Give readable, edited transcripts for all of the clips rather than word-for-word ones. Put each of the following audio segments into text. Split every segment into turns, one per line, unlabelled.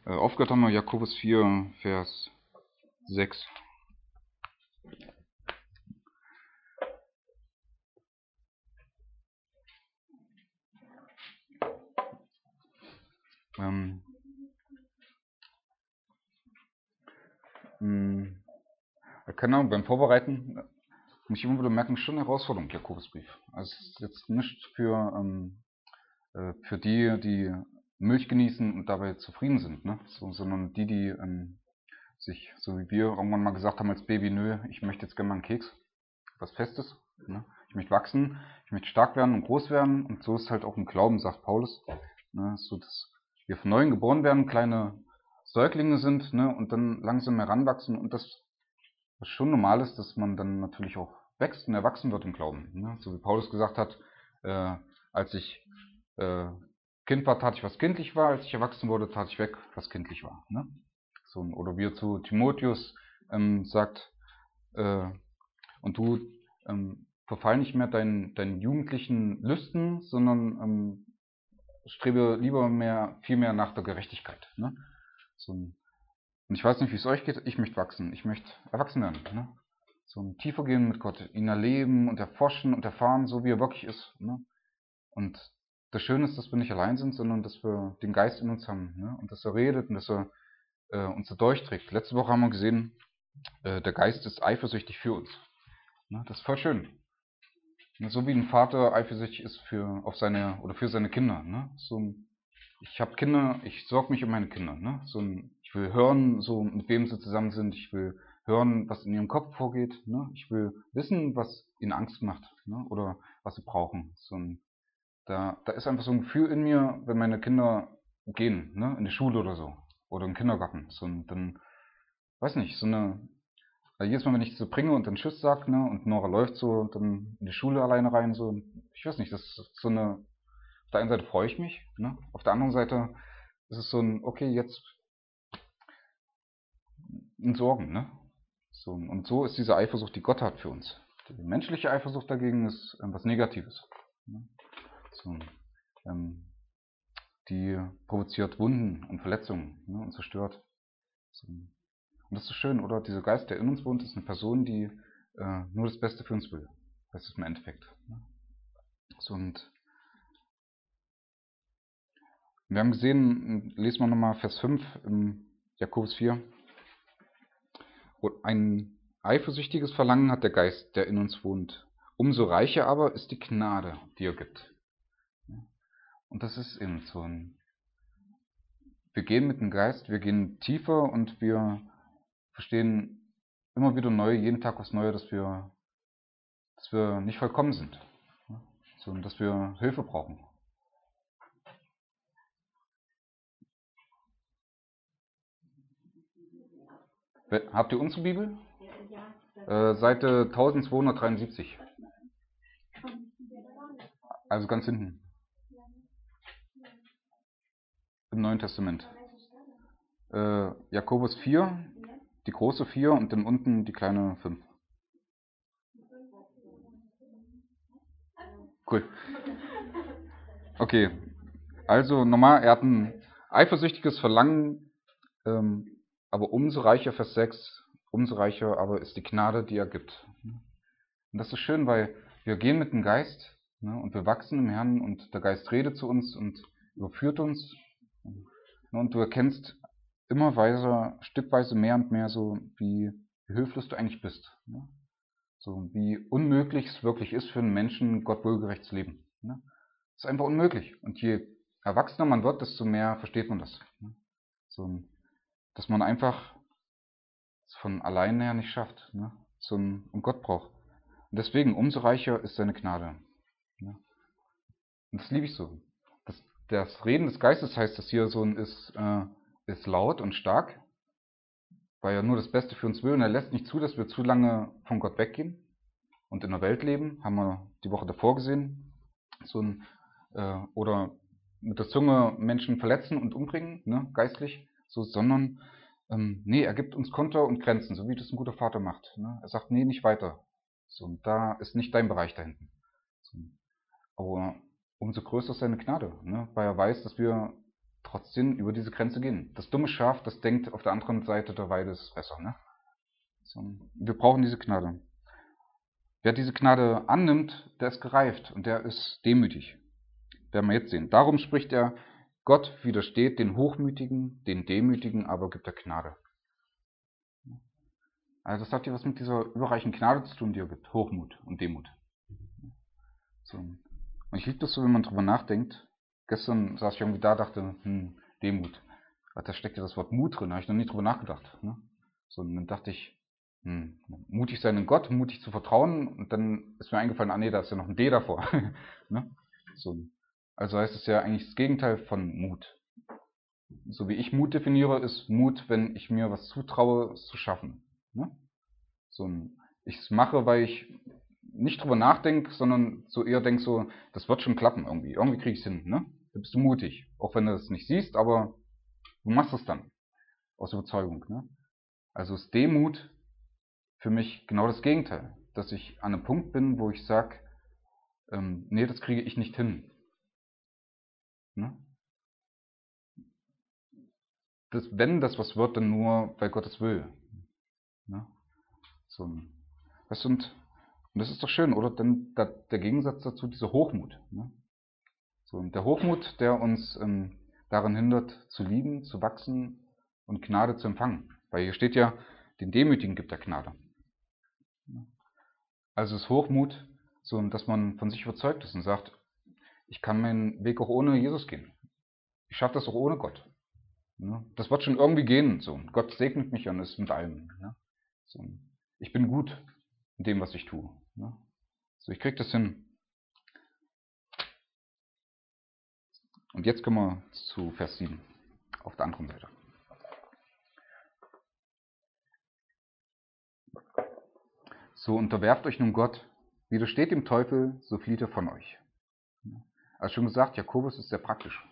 Aufgehört haben wir Jakobus 4, Vers 6. Keine Ahnung, beim Vorbereiten muss ich immer wieder merken, schon eine Herausforderung, Jakobusbrief. Also es ist jetzt nicht für die Milch genießen und dabei zufrieden sind, ne? Sondern die sich, so wie wir irgendwann mal gesagt haben als Baby, nö, ich möchte jetzt gerne mal einen Keks, was Festes, ne? Ich möchte wachsen, ich möchte stark werden und groß werden, und so ist halt auch im Glauben, sagt Paulus, ne? So dass wir von neuem geboren werden, kleine Säuglinge sind, ne? Und dann langsam heranwachsen, und das was schon normal ist, dass man dann natürlich auch wächst und erwachsen wird im Glauben, ne? So wie Paulus gesagt hat, als ich Kind war, tat ich, was kindlich war, als ich erwachsen wurde, tat ich weg, was kindlich war, ne? So, oder wie er zu Timotheus sagt, und du verfall nicht mehr deinen jugendlichen Lüsten, sondern strebe viel mehr nach der Gerechtigkeit, ne? So, und ich weiß nicht, wie es euch geht, ich möchte wachsen, ich möchte erwachsen werden, ne? So ein tiefer gehen mit Gott, ihn erleben und erforschen und erfahren, so wie er wirklich ist, ne? Und das Schöne ist, dass wir nicht allein sind, sondern dass wir den Geist in uns haben, ne? Und dass er redet und dass er uns so durchträgt. Letzte Woche haben wir gesehen, der Geist ist eifersüchtig für uns, ne? Das ist voll schön. So wie ein Vater eifersüchtig ist auf seine oder für seine Kinder, ne? Ich habe Kinder, ich sorge mich um meine Kinder, ne? Ich will hören, so mit wem sie zusammen sind, ich will hören, was in ihrem Kopf vorgeht, ne? Ich will wissen, was ihnen Angst macht, ne? Oder was sie brauchen. Da ist einfach so ein Gefühl in mir, wenn meine Kinder gehen, ne? In die Schule oder so. Oder im Kindergarten. Dann, weiß nicht, jedes Mal, wenn ich sie bringe und dann Tschüss sag, ne? Und Nora läuft so dann in die Schule alleine rein, so. Ich weiß nicht, das ist auf der einen Seite freue ich mich, ne? Auf der anderen Seite ist es okay, jetzt in Sorgen, ne? Und so ist diese Eifersucht, die Gott hat für uns. Die menschliche Eifersucht dagegen ist was Negatives, ne? So, ähm, die provoziert Wunden und Verletzungen, ne? Und zerstört. Und das ist schön, oder? Dieser Geist, der in uns wohnt, ist eine Person, die nur das Beste für uns will. Das ist im Endeffekt, ne? Und wir haben gesehen, lesen wir nochmal Vers 5 im Jakobus 4. Ein eifersüchtiges Verlangen hat der Geist, der in uns wohnt. Umso reicher aber ist die Gnade, die er gibt. Und das ist eben wir gehen mit dem Geist, wir gehen tiefer, und wir verstehen immer wieder neu, jeden Tag aufs Neue, dass wir nicht vollkommen sind, sondern dass wir Hilfe brauchen. Habt ihr unsere Bibel? Seite 1273. Also ganz hinten. Im Neuen Testament. Jakobus 4, die große 4 und dann unten die kleine 5. Cool. Okay. Also nochmal, er hat ein eifersüchtiges Verlangen, aber umso reicher, Vers 6, umso reicher aber ist die Gnade, die er gibt. Und das ist schön, weil wir gehen mit dem Geist, ne, und wir wachsen im Herrn, und der Geist redet zu uns und überführt uns. Und du erkennst immer weiter, stückweise mehr und mehr so, wie hilflos du eigentlich bist. Ne? So wie unmöglich es wirklich ist für einen Menschen, Gott wohlgerecht zu leben. Ne? Das ist einfach unmöglich. Und je erwachsener man wird, desto mehr versteht man das. Ne? Dass man einfach es von alleine her nicht schafft. Ne? Und Gott braucht. Und deswegen, umso reicher ist seine Gnade. Ne? Und das liebe ich so. Das Reden des Geistes heißt, dass hier ist laut und stark, weil er nur das Beste für uns will, und er lässt nicht zu, dass wir zu lange von Gott weggehen und in der Welt leben, haben wir die Woche davor gesehen, oder mit der Zunge Menschen verletzen und umbringen, ne, geistlich, sondern nee, er gibt uns Konter und Grenzen, so wie das ein guter Vater macht, ne? Er sagt, nee, nicht weiter. Und da ist nicht dein Bereich da hinten. Aber umso größer ist seine Gnade, ne? Weil er weiß, dass wir trotzdem über diese Grenze gehen. Das dumme Schaf, das denkt, auf der anderen Seite der Weide ist es besser. Ne? So, wir brauchen diese Gnade. Wer diese Gnade annimmt, der ist gereift und der ist demütig. Werden wir jetzt sehen. Darum spricht er, Gott widersteht den Hochmütigen, den Demütigen, aber gibt er Gnade. Also das hat ja was mit dieser überreichen Gnade zu tun, die er gibt. Hochmut und Demut. So. Und ich liebe das so, wenn man drüber nachdenkt. Gestern saß ich irgendwie da, dachte, Demut. Da steckt ja das Wort Mut drin, da habe ich noch nie drüber nachgedacht. Ne? So, und dann dachte ich, mutig sein in Gott, mutig zu vertrauen. Und dann ist mir eingefallen, nee, da ist ja noch ein D davor. Ne? So. Also heißt es ja eigentlich das Gegenteil von Mut. So wie ich Mut definiere, ist Mut, wenn ich mir was zutraue, es zu schaffen. Ne? So, ich es mache, weil ich nicht drüber nachdenke, sondern so eher denke so, das wird schon klappen irgendwie. Irgendwie kriege ich es hin. Ne? Da bist du mutig. Auch wenn du es nicht siehst, aber du machst es dann. Aus Überzeugung. Ne? Also ist Demut für mich genau das Gegenteil. Dass ich an einem Punkt bin, wo ich sage, nee, das kriege ich nicht hin. Ne? Wenn das was wird, dann nur, weil Gott es will. Ne? So, weißt du, und das ist doch schön, oder? Denn der Gegensatz dazu, dieser Hochmut. Ne? So, und der Hochmut, der uns daran hindert, zu lieben, zu wachsen und Gnade zu empfangen. Weil hier steht ja, den Demütigen gibt er Gnade. Also ist Hochmut, so, dass man von sich überzeugt ist und sagt, ich kann meinen Weg auch ohne Jesus gehen. Ich schaffe das auch ohne Gott. Ne? Das wird schon irgendwie gehen. So. Gott segnet mich und ist mit allem. Ne? So. Ich bin gut in dem, was ich tue. Ne? So, ich krieg das hin. Und jetzt kommen wir zu Vers 7 auf der anderen Seite. So unterwerft euch nun Gott, widersteht dem Teufel, so flieht er von euch. Also schon gesagt, Jakobus ist sehr praktisch.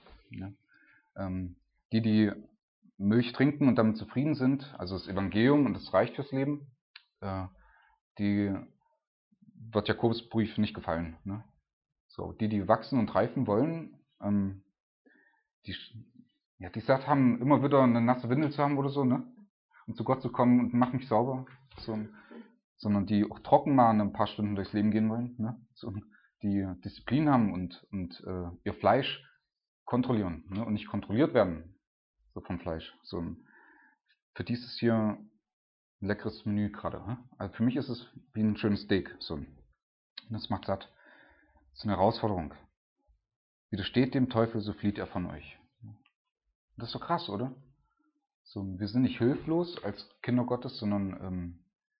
Die Milch trinken und damit zufrieden sind, also das Evangelium und das reicht fürs Leben, die wird Jakobusbrief nicht gefallen. Ne? So, die wachsen und reifen wollen, die satt haben, immer wieder eine nasse Windel zu haben oder so, ne? Und zu Gott zu kommen und mach mich sauber. So, sondern die auch trocken mal ein paar Stunden durchs Leben gehen wollen, ne? So, die Disziplin haben und ihr Fleisch kontrollieren, ne? Und nicht kontrolliert werden so vom Fleisch. So, für die ist es hier ein leckeres Menü gerade. Ne? Also für mich ist es wie ein schönes Steak. So, das macht satt. Das ist eine Herausforderung. Widersteht dem Teufel, so flieht er von euch. Das ist doch krass, oder? So, wir sind nicht hilflos als Kinder Gottes, sondern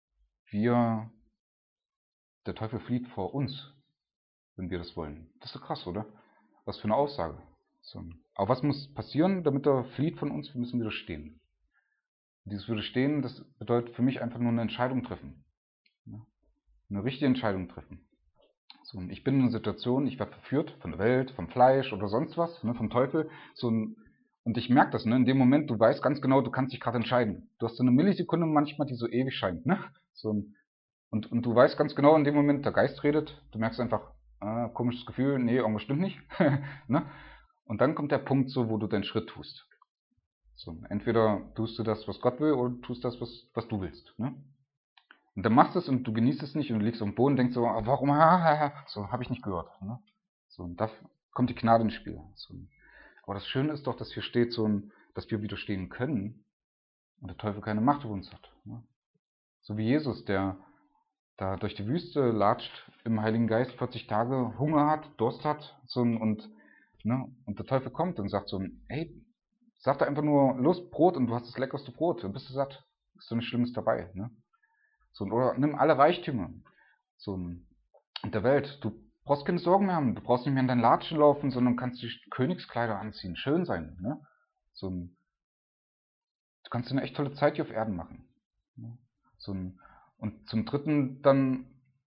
der Teufel flieht vor uns, wenn wir das wollen. Das ist doch krass, oder? Was für eine Aussage. So. Aber was muss passieren, damit er flieht von uns? Wir müssen widerstehen. Und dieses Widerstehen, das bedeutet für mich einfach nur eine Entscheidung treffen. Eine richtige Entscheidung treffen. So, ich bin in einer Situation, ich werde verführt von der Welt, vom Fleisch oder sonst was, ne, vom Teufel. So, und ich merke das, ne, in dem Moment, du weißt ganz genau, du kannst dich gerade entscheiden. Du hast so eine Millisekunde manchmal, die so ewig scheint. Ne? So, und du weißt ganz genau, in dem Moment, der Geist redet, du merkst einfach, komisches Gefühl, nee, irgendwas stimmt nicht. Ne? Und dann kommt der Punkt, so, wo du deinen Schritt tust. So, entweder tust du das, was Gott will, oder tust das, was du willst. Ne? Und dann machst du es und du genießt es nicht und du liegst auf dem Boden und denkst so, warum? So, habe ich nicht gehört. Ne? So, und da kommt die Gnade ins Spiel. So. Aber das Schöne ist doch, dass hier steht, dass wir widerstehen können und der Teufel keine Macht über uns hat. Ne? So wie Jesus, der da durch die Wüste latscht, im Heiligen Geist 40 Tage Hunger hat, Durst hat, und der Teufel kommt und sagt so, hey, sag da einfach nur, los, Brot, und du hast das leckerste Brot, dann bist du satt. Ist so nichts Schlimmes dabei. Ne? So, oder nimm alle Reichtümer so in der Welt. Du brauchst keine Sorgen mehr haben. Du brauchst nicht mehr in deinen Latschen laufen, sondern kannst die Königskleider anziehen. Schön sein. Ne? So, du kannst eine echt tolle Zeit hier auf Erden machen. Ne? So, und zum Dritten dann,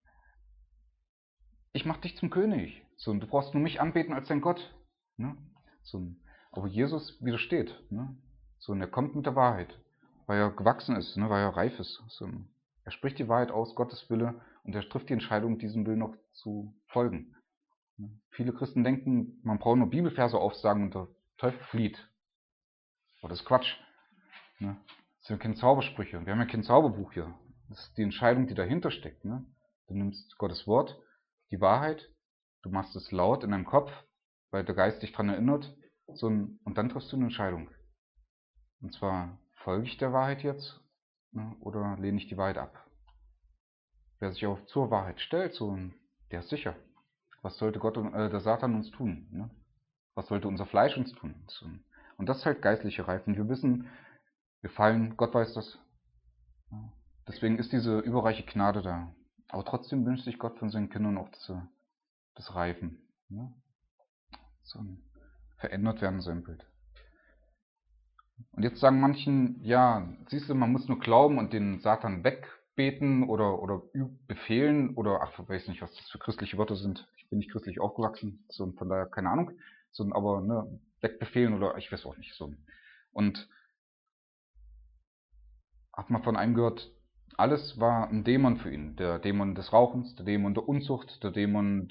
ich mach dich zum König. So, du brauchst nur mich anbeten als dein Gott. Ne? So, aber Jesus widersteht. Ne? So, und er kommt mit der Wahrheit, weil er gewachsen ist, ne? Weil er reif ist. So, er spricht die Wahrheit aus, Gottes Wille, und er trifft die Entscheidung, diesem Willen noch zu folgen. Viele Christen denken, man braucht nur Bibelverse aufsagen und der Teufel flieht. Aber das ist Quatsch. Ne? Das sind keine Zaubersprüche. Wir haben ja kein Zauberbuch hier. Das ist die Entscheidung, die dahinter steckt. Ne? Du nimmst Gottes Wort, die Wahrheit, du machst es laut in deinem Kopf, weil der Geist dich daran erinnert, und dann triffst du eine Entscheidung. Und zwar, folge ich der Wahrheit jetzt, ne, oder lehne ich die Wahrheit ab? Wer sich auch zur Wahrheit stellt, der ist sicher. Was sollte der Satan uns tun? Ne? Was sollte unser Fleisch uns tun? Und das ist halt geistliche Reife. Und wir wissen, wir fallen, Gott weiß das. Deswegen ist diese überreiche Gnade da. Aber trotzdem wünscht sich Gott von seinen Kindern auch das Reifen. Ne? Verändert werden sein Bild. Und jetzt sagen manchen, ja, siehst du, man muss nur glauben und den Satan wegbeten oder befehlen oder, ach, ich weiß nicht, was das für christliche Wörter sind. Ich bin nicht christlich aufgewachsen, von daher keine Ahnung. Aber ne, wegbefehlen oder ich weiß auch nicht. Und hat man von einem gehört, alles war ein Dämon für ihn. Der Dämon des Rauchens, der Dämon der Unzucht, der Dämon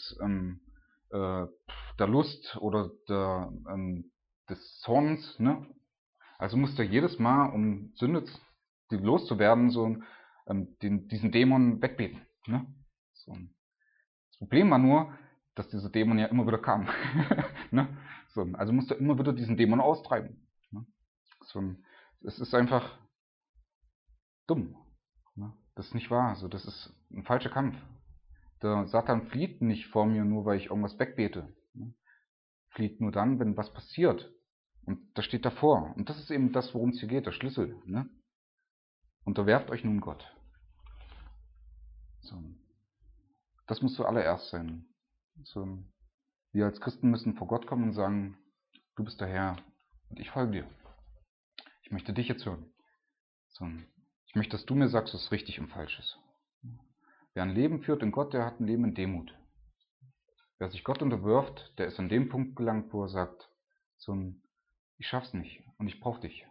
der Lust oder des Zorns, ne? Also musste er jedes Mal, um Sünde loszuwerden, diesen Dämon wegbeten. Ne? Das Problem war nur, dass dieser Dämon ja immer wieder kam. Ne? Also musste er immer wieder diesen Dämon austreiben. Ne? Es ist einfach dumm. Ne? Das ist nicht wahr. Das ist ein falscher Kampf. Der Satan flieht nicht vor mir, nur weil ich irgendwas wegbete. Ne? Flieht nur dann, wenn was passiert. Und das steht davor. Und das ist eben das, worum es hier geht, der Schlüssel. Ne? Unterwerft euch nun Gott. Das muss zuallererst sein. Wir als Christen müssen vor Gott kommen und sagen, du bist der Herr und ich folge dir. Ich möchte dich jetzt hören. Ich möchte, dass du mir sagst, was richtig und falsch ist. Wer ein Leben führt in Gott, der hat ein Leben in Demut. Wer sich Gott unterwirft, der ist an dem Punkt gelangt, wo er sagt, ich schaff's nicht und ich brauche dich.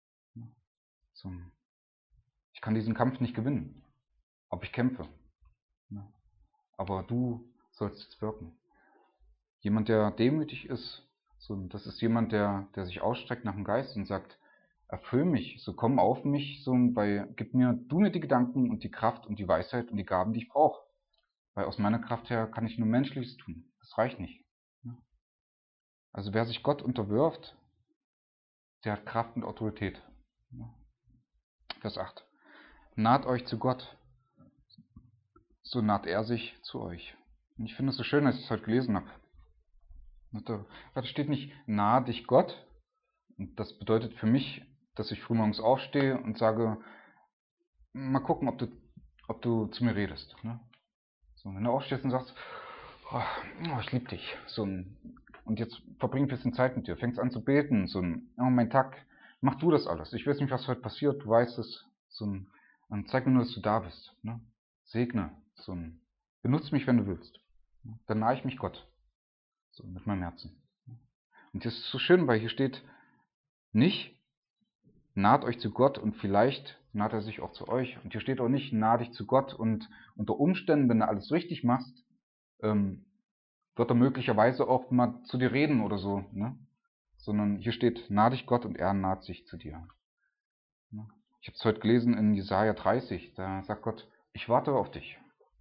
Ich kann diesen Kampf nicht gewinnen, aber ich kämpfe. Aber du sollst jetzt wirken. Jemand, der demütig ist, das ist jemand, der sich ausstreckt nach dem Geist und sagt, erfüll mich, komm auf mich, gib mir die Gedanken und die Kraft und die Weisheit und die Gaben, die ich brauche. Weil aus meiner Kraft her kann ich nur Menschliches tun. Das reicht nicht. Also wer sich Gott unterwirft, der hat Kraft und Autorität. Vers 8. Naht euch zu Gott, so naht er sich zu euch. Und ich finde es so schön, dass ich es heute gelesen habe. Da steht nicht, nahe dich Gott. Und das bedeutet für mich, dass ich frühmorgens aufstehe und sage, mal gucken, ob du zu mir redest. Ne? Wenn du aufstehst und sagst, oh, ich liebe dich. Und jetzt verbring ein bisschen Zeit mit dir. Fängst an zu beten. Mein Tag, mach du das alles. Ich weiß nicht, was heute passiert. Du weißt es. Und zeig mir nur, dass du da bist. Ne? Segne. Benutze mich, wenn du willst. Dann nahe ich mich Gott. Mit meinem Herzen. Und das ist so schön, weil hier steht nicht, naht euch zu Gott und vielleicht naht er sich auch zu euch. Und hier steht auch nicht, nahe dich zu Gott und unter Umständen, wenn du alles richtig machst, wird er möglicherweise auch mal zu dir reden oder so. Ne? Sondern hier steht, nahe dich Gott und er naht sich zu dir. Ich habe es heute gelesen in Jesaja 30, da sagt Gott, ich warte auf dich.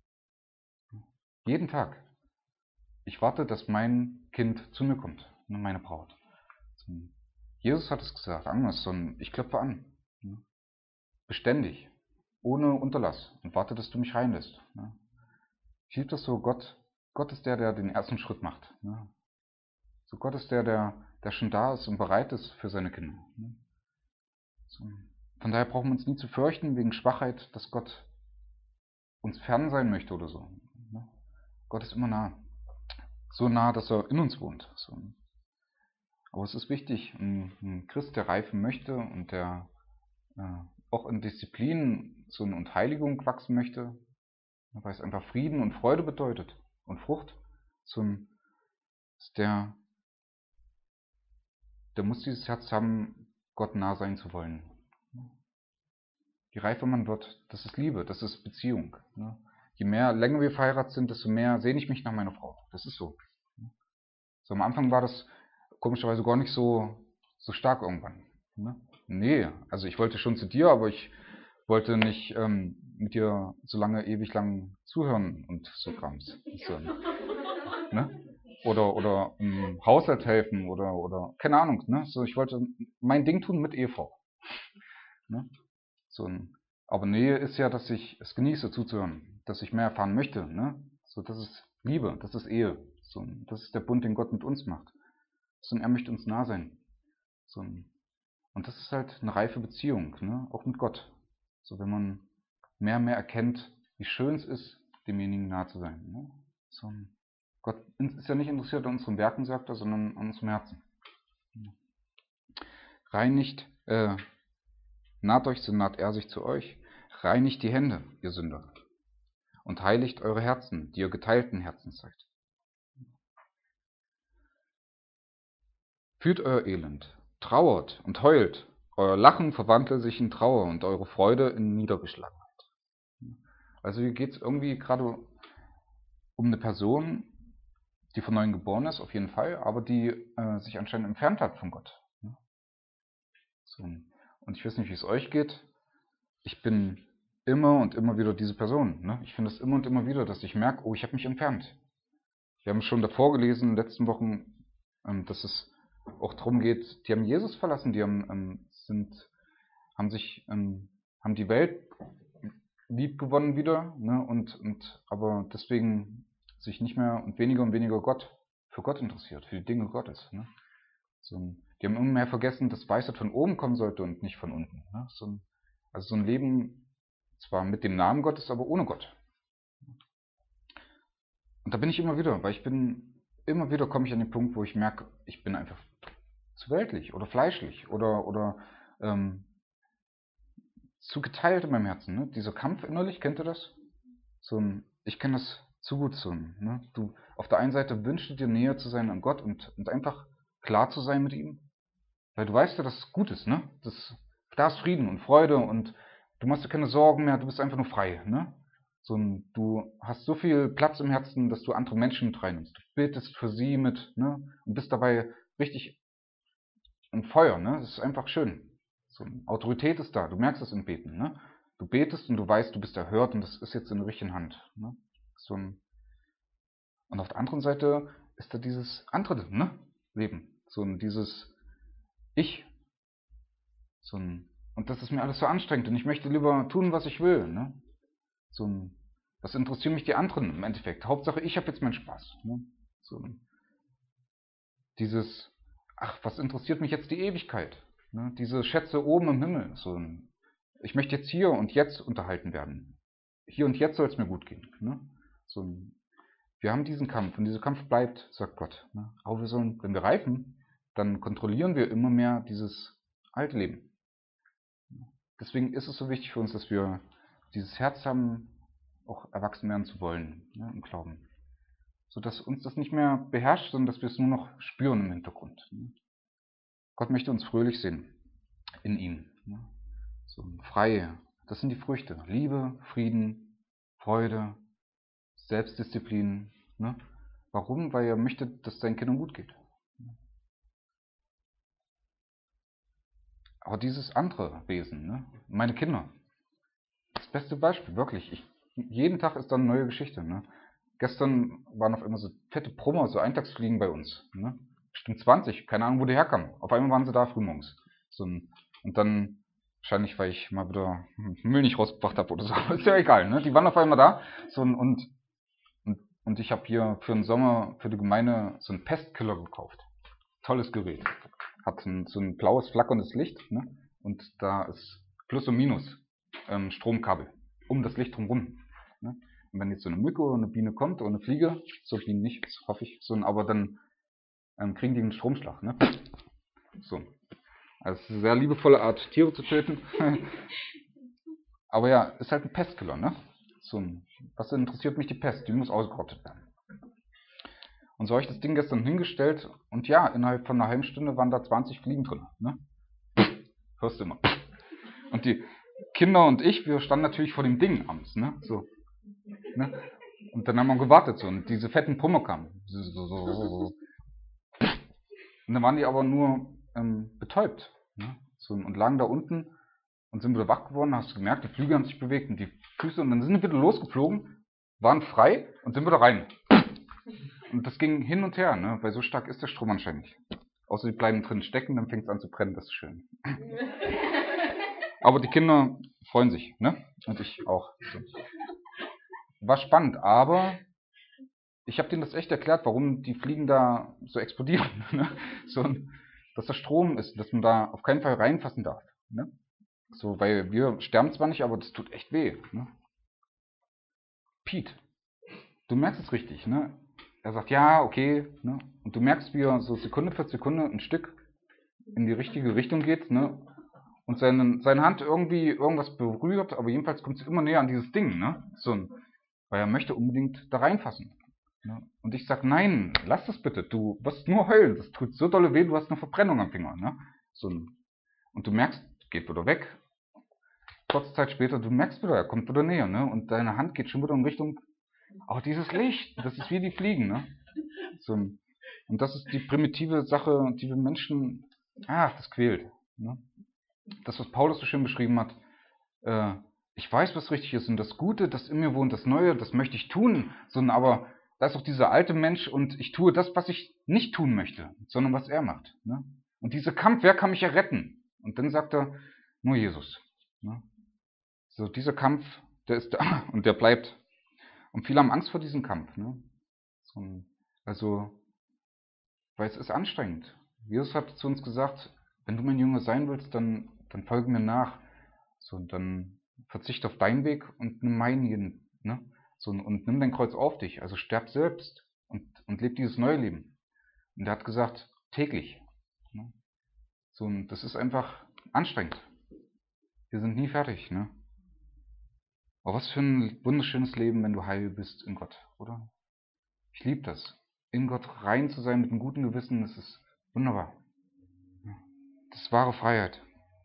Jeden Tag. Ich warte, dass mein Kind zu mir kommt, meine Braut. Jesus hat es gesagt, Agnes, ich klopfe an. Beständig, ohne Unterlass und warte, dass du mich reinlässt. Ich liebe das so, Gott ist der den ersten Schritt macht. So Gott ist der schon da ist und bereit ist für seine Kinder. Von daher brauchen wir uns nie zu fürchten wegen Schwachheit, dass Gott uns fern sein möchte oder so. Gott ist immer nah. So nah, dass er in uns wohnt. Aber es ist wichtig, ein Christ, der reifen möchte und der auch in Disziplin und Heiligung wachsen möchte, weil es einfach Frieden und Freude bedeutet und Frucht, der muss dieses Herz haben, Gott nah sein zu wollen. Je reifer man wird, das ist Liebe, das ist Beziehung. Je länger wir verheiratet sind, desto mehr sehne ich mich nach meiner Frau. Das ist so. Am Anfang war das komischerweise gar nicht so stark irgendwann. Ne? Nee, also ich wollte schon zu dir, aber ich wollte nicht mit dir so lange, ewig lang zuhören und so Krams. So, ne? Oder im Haushalt helfen oder keine Ahnung. Ne? So, ich wollte mein Ding tun mit Ehefrau. Ne? So aber Nähe ist ja, dass ich es genieße zuzuhören, dass ich mehr erfahren möchte. Ne? So, das ist Liebe, das ist Ehe. So, das ist der Bund, den Gott mit uns macht. So, er möchte uns nah sein. So, und das ist halt eine reife Beziehung, ne? Auch mit Gott. So, wenn man mehr und mehr erkennt, wie schön es ist, demjenigen nah zu sein. Ne? So, Gott ist ja nicht interessiert an unseren Werken, sagt er, sondern an unserem Herzen. Reinigt, naht euch, so naht er sich zu euch. Reinigt die Hände, ihr Sünder. Und heiligt eure Herzen, die ihr geteilten Herzens seid. Fühlt euer Elend, trauert und heult. Euer Lachen verwandle sich in Trauer und eure Freude in Niedergeschlagenheit. Also hier geht es irgendwie gerade um eine Person, die von neuem geboren ist, auf jeden Fall, aber die sich anscheinend entfernt hat von Gott. So. Und ich weiß nicht, wie es euch geht. Ich bin immer und immer wieder diese Person. Ne? Ich finde es immer und immer wieder, dass ich merke, oh, ich habe mich entfernt. Wir haben schon davor gelesen, in den letzten Wochen, dass es auch darum geht, die haben Jesus verlassen, die haben die Welt lieb gewonnen wieder, ne? Aber deswegen sich nicht mehr und weniger für Gott interessiert, für die Dinge Gottes. Ne? Die haben immer mehr vergessen, dass Weisheit von oben kommen sollte und nicht von unten. Ne? Also so ein Leben, zwar mit dem Namen Gottes, aber ohne Gott. Und da bin ich immer wieder, weil immer wieder komme ich an den Punkt, wo ich merke, ich bin einfach zu weltlich oder fleischlich oder zu geteilt in meinem Herzen. Ne? Dieser Kampf innerlich, kennt ihr das? Ich kenne das zu gut. Ne? Du auf der einen Seite wünschst du dir näher zu sein an Gott und einfach klar zu sein mit ihm. Weil du weißt ja, dass es gut ist. Ne? Da ist Frieden und Freude und du machst dir keine Sorgen mehr, du bist einfach nur frei. Ne? Du hast so viel Platz im Herzen, dass du andere Menschen mit reinnimmst. Du betest für sie mit, ne? Und bist dabei richtig im Feuer. Ne? Das ist einfach schön. Autorität ist da, du merkst es im Beten. Ne? Du betest und du weißt, du bist erhört und das ist jetzt in der richtigen Hand. Ne? Und auf der anderen Seite ist da dieses andere, ne? Leben. Dieses Ich. Und das ist mir alles so anstrengend und ich möchte lieber tun, was ich will. Ne? Was interessieren mich die anderen im Endeffekt? Hauptsache, ich habe jetzt meinen Spaß. Ne? Was interessiert mich jetzt die Ewigkeit? Ne? Diese Schätze oben im Himmel. Ich möchte jetzt hier und jetzt unterhalten werden. Hier und jetzt soll es mir gut gehen. Ne? Wir haben diesen Kampf und dieser Kampf bleibt, sagt Gott. Ne? Aber wenn wir reifen, dann kontrollieren wir immer mehr dieses alte Leben. Deswegen ist es so wichtig für uns, dass wir dieses Herz haben, auch erwachsen werden zu wollen, ne, im Glauben. Sodass uns das nicht mehr beherrscht, sondern dass wir es nur noch spüren im Hintergrund. Ne. Gott möchte uns fröhlich sehen in ihm. Ne. Frei, das sind die Früchte. Liebe, Frieden, Freude, Selbstdisziplin. Ne. Warum? Weil er möchte, dass es seinen Kindern gut geht. Aber dieses andere Wesen, ne? Meine Kinder, das beste Beispiel, wirklich. Jeden Tag ist da eine neue Geschichte. Ne? Gestern waren auf einmal so fette Brummer, so Eintagsfliegen bei uns. Ne? Bestimmt 20, keine Ahnung, wo die herkamen. Auf einmal waren sie da frühmorgens. Und dann, wahrscheinlich, weil ich mal wieder Müll nicht rausgebracht habe oder so, ist ja egal. Ne? Die waren auf einmal da. Und ich habe hier für den Sommer, für die Gemeinde, so einen Pestkiller gekauft. Tolles Gerät. Hat so ein blaues, flackerndes Licht. Ne? Und da ist Plus und Minus Stromkabel um das Licht drumherum. Ne? Und wenn jetzt so eine Mücke oder eine Biene kommt oder eine Fliege, so Bienen nicht, hoffe ich, aber dann kriegen die einen Stromschlag. Ne? Also es ist eine sehr liebevolle Art, Tiere zu töten. Aber ja, ist halt ein Pestkiller. Ne? Was interessiert mich die Pest? Die muss ausgerottet werden. Und so habe ich das Ding gestern hingestellt und ja, innerhalb von einer halben Stunde waren da 20 Fliegen drin. Ne? Hörst du immer. Und die Kinder und ich, wir standen natürlich vor dem Ding abends. Ne? Ne? Und dann haben wir gewartet und diese fetten Brummer kamen. Und dann waren die aber nur betäubt. Ne? So, und lagen da unten und sind wieder wach geworden, hast du gemerkt, die Flügel haben sich bewegt und die Füße, und dann sind die wieder losgeflogen, waren frei und sind wieder rein. Und das ging hin und her, ne? Weil so stark ist der Strom anscheinend nicht. Außer die bleiben drin stecken, dann fängt es an zu brennen, das ist schön. Aber die Kinder freuen sich, ne? Und ich auch. So. War spannend, aber ich habe denen das echt erklärt, warum die Fliegen da so explodieren. Ne? So, dass das Strom ist, dass man da auf keinen Fall reinfassen darf. Ne? So, weil wir sterben zwar nicht, aber das tut echt weh. Ne? Pete, du merkst es richtig, ne? Er sagt, ja, okay, ne? Und du merkst, wie er so Sekunde für Sekunde ein Stück in die richtige Richtung geht, ne? Und seine Hand irgendwie irgendwas berührt, aber jedenfalls kommt sie immer näher an dieses Ding, ne? So, weil er möchte unbedingt da reinfassen. Ne? Und ich sag, nein, lass das bitte, du wirst nur heulen, das tut so dolle weh, du hast eine Verbrennung am Finger, ne? So, und du merkst, geht wieder weg. Kurze Zeit später, du merkst wieder, er kommt wieder näher, ne? Und deine Hand geht schon wieder in Richtung, auch dieses Licht, das ist wie die Fliegen, ne? So, und das ist die primitive Sache, die wir Menschen, das quält, ne? Das, was Paulus so schön beschrieben hat, ich weiß, was richtig ist und das Gute, das in mir wohnt, das Neue, das möchte ich tun, sondern aber da ist auch dieser alte Mensch und ich tue das, was ich nicht tun möchte, sondern was er macht. Ne? Und dieser Kampf, wer kann mich erretten? Und dann sagt er, nur Jesus. Ne? So, dieser Kampf, der ist da und der bleibt. Und viele haben Angst vor diesem Kampf. Ne? So, also, weil es ist anstrengend. Jesus hat zu uns gesagt, wenn du mein Jünger sein willst, dann folge mir nach. So, und dann verzichte auf deinen Weg und nimm meinen, ne? So, und nimm dein Kreuz auf dich, also sterb selbst und leb dieses neue Leben. Und er hat gesagt, täglich. Ne? So, und das ist einfach anstrengend. Wir sind nie fertig, ne? Aber was für ein wunderschönes Leben, wenn du heil bist in Gott, oder? Ich liebe das. In Gott rein zu sein mit einem guten Gewissen, das ist wunderbar. Das ist wahre Freiheit.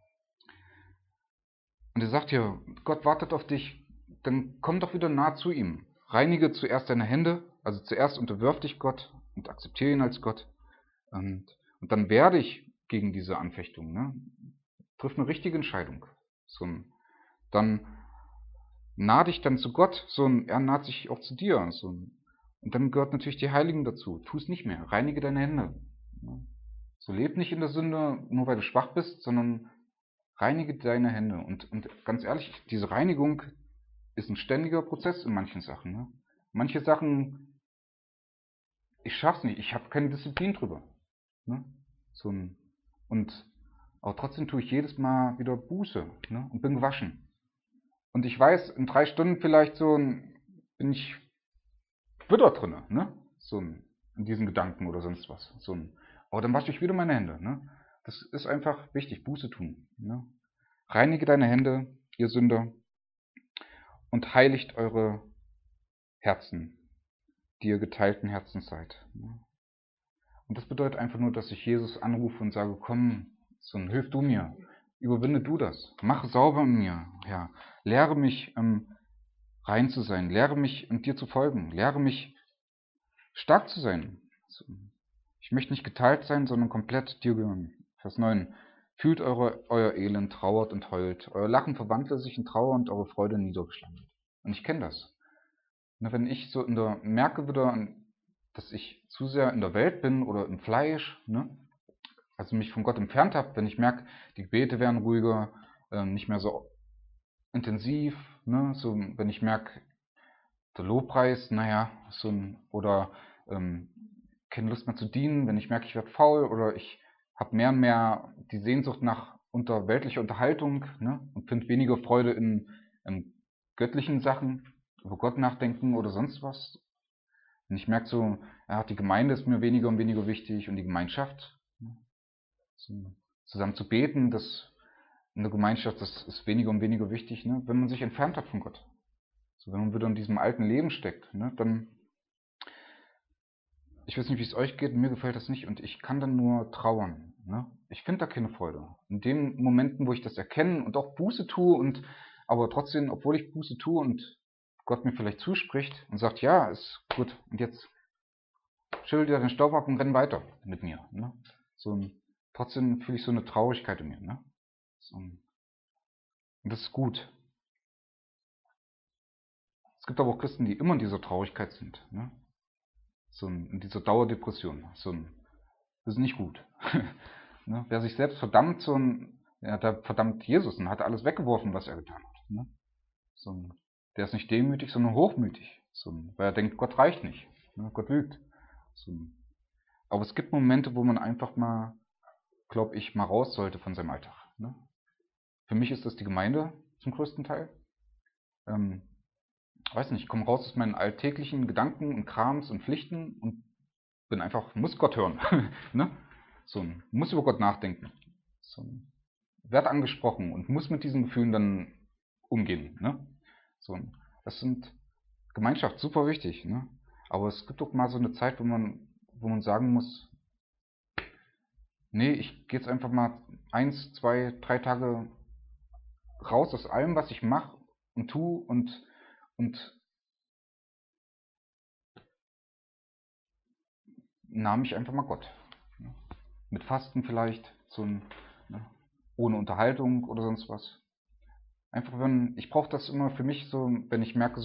Und er sagt hier, Gott wartet auf dich, dann komm doch wieder nah zu ihm. Reinige zuerst deine Hände, also zuerst unterwirf dich Gott und akzeptiere ihn als Gott. Und dann werde ich gegen diese Anfechtung. Ne? Triff eine richtige Entscheidung. So, dann nah dich dann zu Gott, er naht sich auch zu dir. Und dann gehört natürlich die Heiligen dazu. Tu es nicht mehr. Reinige deine Hände. Ne? So, leb nicht in der Sünde, nur weil du schwach bist, sondern reinige deine Hände. Und ganz ehrlich, diese Reinigung ist ein ständiger Prozess in manchen Sachen. Ne? Manche Sachen, ich schaff's nicht, ich habe keine Disziplin drüber. Ne? Aber trotzdem tue ich jedes Mal wieder Buße, ne? Und bin gewaschen. Und ich weiß, in 3 Stunden vielleicht bin ich wieder drin, ne? In diesen Gedanken oder sonst was. Aber dann wasche ich wieder meine Hände. Ne? Das ist einfach wichtig, Buße tun. Ne? Reinige deine Hände, ihr Sünder, und heiligt eure Herzen, die ihr geteilten Herzen seid. Und das bedeutet einfach nur, dass ich Jesus anrufe und sage, komm, hilf du mir, überwinde du das, mach sauber in mir, Herr, lehre mich rein zu sein, lehre mich dir zu folgen, lehre mich stark zu sein. Ich möchte nicht geteilt sein, sondern komplett dir gehören. Vers 9. Fühlt euer Elend, trauert und heult. Euer Lachen verwandle sich in Trauer und eure Freude niedergeschlagen. Und ich kenne das. Wenn ich so merke wieder, dass ich zu sehr in der Welt bin oder im Fleisch, ne? Also mich von Gott entfernt habe, wenn ich merke, die Gebete werden ruhiger, nicht mehr so intensiv, ne? So, wenn ich merke, der Lobpreis, oder keine Lust mehr zu dienen, wenn ich merke, ich werde faul oder ich habe mehr und mehr die Sehnsucht nach weltlicher Unterhaltung, ne? Und finde weniger Freude in göttlichen Sachen, über Gott nachdenken oder sonst was. Und ich merke die Gemeinde ist mir weniger und weniger wichtig und die Gemeinschaft. Zusammen zu beten, das in der Gemeinschaft, das ist weniger und weniger wichtig, ne? Wenn man sich entfernt hat von Gott. Wenn man wieder in diesem alten Leben steckt, ne? Dann, ich weiß nicht, wie es euch geht, mir gefällt das nicht und ich kann dann nur trauern. Ne? Ich finde da keine Freude. In den Momenten, wo ich das erkenne und auch Buße tue aber trotzdem, obwohl ich Buße tue und Gott mir vielleicht zuspricht und sagt, ja, ist gut, und jetzt chill dir den Staub ab und renn weiter mit mir. Ne? trotzdem fühle ich so eine Traurigkeit in mir, ne? Und das ist gut. Es gibt aber auch Christen, die immer in dieser Traurigkeit sind, ne? In dieser Dauerdepression. Das ist nicht gut. Ne? Wer sich selbst verdammt, der verdammt Jesus und hat alles weggeworfen, was er getan hat. Ne? Der ist nicht demütig, sondern hochmütig. Weil er denkt, Gott reicht nicht. Ne? Gott lügt. So, aber es gibt Momente, wo man einfach mal, glaube ich, mal raus sollte von seinem Alltag. Ne? Für mich ist das die Gemeinde zum größten Teil. Weiß nicht, ich komme raus aus meinen alltäglichen Gedanken und Krams und Pflichten und muss Gott hören. Ne? Muss über Gott nachdenken. Werd angesprochen und muss mit diesen Gefühlen dann umgehen. Ne? Das sind Gemeinschaft, super wichtig. Ne? Aber es gibt doch mal so eine Zeit, wo man sagen muss, nee, ich gehe jetzt einfach mal 1, 2, 3 Tage raus aus allem, was ich mache und tue und nahm ich einfach mal Gott. Ne? Mit Fasten vielleicht, ne? Ohne Unterhaltung oder sonst was. Einfach ich brauche das immer für mich so, wenn ich merke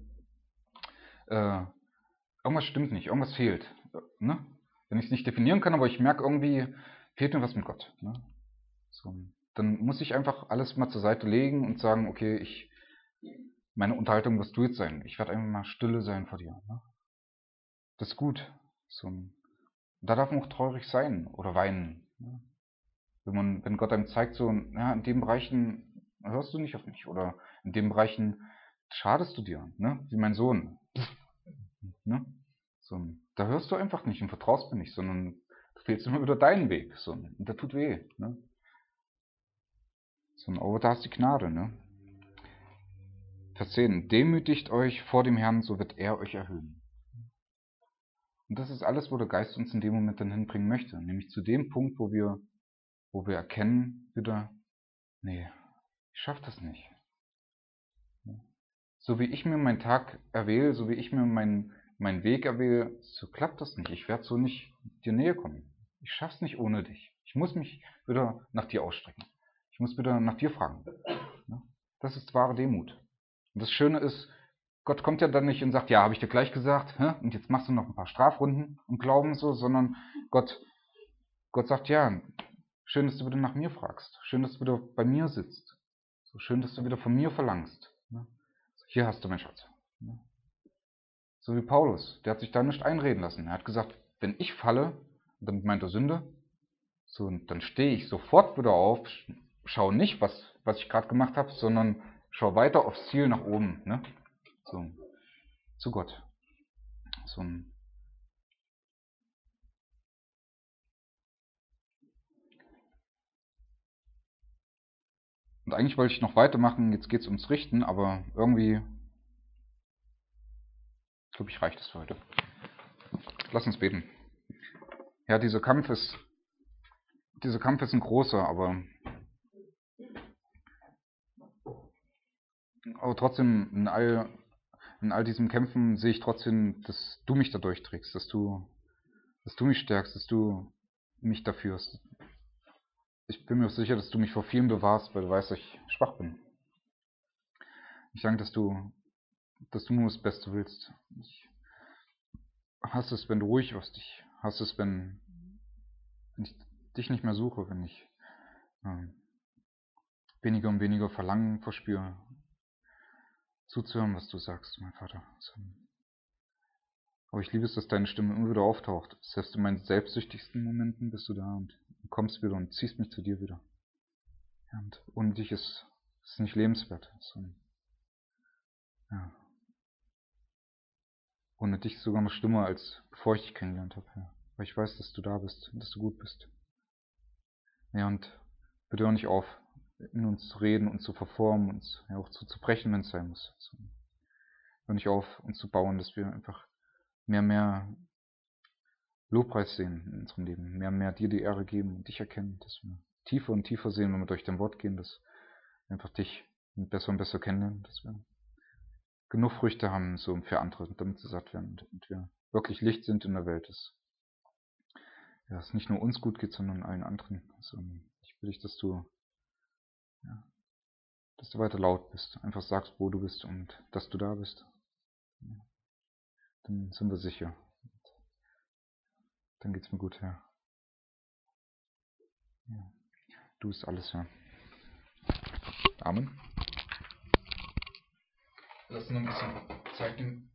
irgendwas stimmt nicht, irgendwas fehlt. Ne? Wenn ich es nicht definieren kann, aber ich merke irgendwie, fehlt mir was mit Gott. Ne? Dann muss ich einfach alles mal zur Seite legen und sagen, okay, meine Unterhaltung wirst du jetzt sein. Ich werde einfach mal stille sein vor dir. Ne? Das ist gut. Da darf man auch traurig sein oder weinen. Ne? Wenn Gott einem zeigt, ja, in den Bereichen hörst du nicht auf mich oder in den Bereichen schadest du dir, ne? Wie mein Sohn. Ne? Da hörst du einfach nicht und vertraust mir nicht, sondern du fehlst immer wieder deinen Weg. Und der tut weh. Ne? Aber da ist die Gnade. Ne? Vers 10. Demütigt euch vor dem Herrn, so wird er euch erhöhen. Und das ist alles, wo der Geist uns in dem Moment dann hinbringen möchte. Nämlich zu dem Punkt, wo wir erkennen wieder, nee, ich schaffe das nicht. So wie ich mir meinen Tag erwähle, so wie ich mir meinen Weg erwähle, so klappt das nicht. Ich werde so nicht dir näher kommen. Ich schaff's nicht ohne dich. Ich muss mich wieder nach dir ausstrecken. Ich muss wieder nach dir fragen. Das ist wahre Demut. Und das Schöne ist, Gott kommt ja dann nicht und sagt, ja, habe ich dir gleich gesagt, und jetzt machst du noch ein paar Strafrunden und Glauben so, sondern Gott sagt, ja, schön, dass du wieder nach mir fragst. Schön, dass du wieder bei mir sitzt. So schön, dass du wieder von mir verlangst. Hier hast du, mein Schatz. So wie Paulus, der hat sich da nicht einreden lassen. Er hat gesagt, wenn ich falle, damit meint er Sünde, dann stehe ich sofort wieder auf, schaue nicht, was ich gerade gemacht habe, sondern schaue weiter aufs Ziel nach oben, ne? Zu Gott. Und eigentlich wollte ich noch weitermachen, jetzt geht es ums Richten, aber irgendwie, glaube ich, reicht es für heute. Lass uns beten. Ja, dieser Kampf ist ein großer, aber trotzdem in all diesen Kämpfen sehe ich trotzdem, dass du mich da durchträgst, dass du mich stärkst, dass du mich da führst. Ich bin mir auch sicher, dass du mich vor vielen bewahrst, weil du weißt, dass ich schwach bin. Ich danke, dass du nur das Beste willst. Ich hasse es, wenn du ruhig wirst. Ich hasse es, wenn ich dich nicht mehr suche, wenn ich weniger und weniger Verlangen verspüre, zuzuhören, was du sagst, mein Vater. Aber ich liebe es, dass deine Stimme immer wieder auftaucht. Selbst in meinen selbstsüchtigsten Momenten bist du da und kommst wieder und ziehst mich zu dir wieder. Ja, und ohne dich ist es nicht lebenswert. Ja. Ohne dich sogar noch schlimmer, als bevor ich dich kennengelernt habe. Ja. Weil ich weiß, dass du da bist und dass du gut bist. Ja, und bitte hör nicht auf, in uns zu reden und zu verformen, uns ja auch zu brechen, wenn es sein muss. Hör nicht auf, uns zu bauen, dass wir einfach mehr Lobpreis sehen in unserem Leben, mehr dir die Ehre geben und dich erkennen, dass wir tiefer und tiefer sehen, wenn wir durch dein Wort gehen, dass wir einfach dich besser und besser kennenlernen, dass wir genug Früchte haben, so für andere, damit sie satt werden und wir wirklich Licht sind in der Welt. ja, es nicht nur uns gut geht, sondern allen anderen. Also, ich will dich, ja, dass du weiter laut bist. Einfach sagst, wo du bist und dass du da bist. Ja, dann sind wir sicher. Dann geht's mir gut, ja. Ja. Du bist alles, ja. Amen. Lass noch ein bisschen Zeit nehmen.